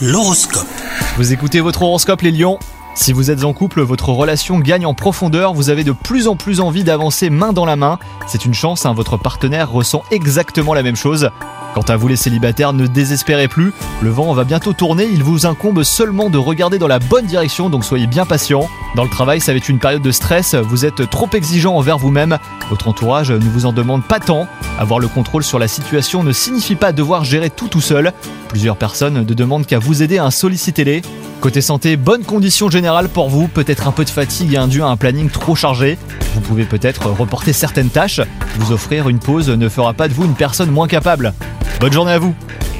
L'horoscope. Vous écoutez votre horoscope les lions. Si vous êtes en couple, votre relation gagne en profondeur, vous avez de plus en plus envie d'avancer main dans la main. C'est une chance, votre partenaire ressent exactement la même chose. Quant à vous les célibataires, ne désespérez plus, le vent va bientôt tourner, il vous incombe seulement de regarder dans la bonne direction, donc soyez bien patient. Dans le travail, ça va être une période de stress, vous êtes trop exigeant envers vous-même, votre entourage ne vous en demande pas tant. Avoir le contrôle sur la situation ne signifie pas devoir gérer tout seul. Plusieurs personnes ne demandent qu'à vous aider, sollicitez-les. Côté santé, bonne condition générale pour vous, peut-être un peu de fatigue dû à un planning trop chargé. Vous pouvez peut-être reporter certaines tâches, vous offrir une pause ne fera pas de vous une personne moins capable. Bonne journée à vous!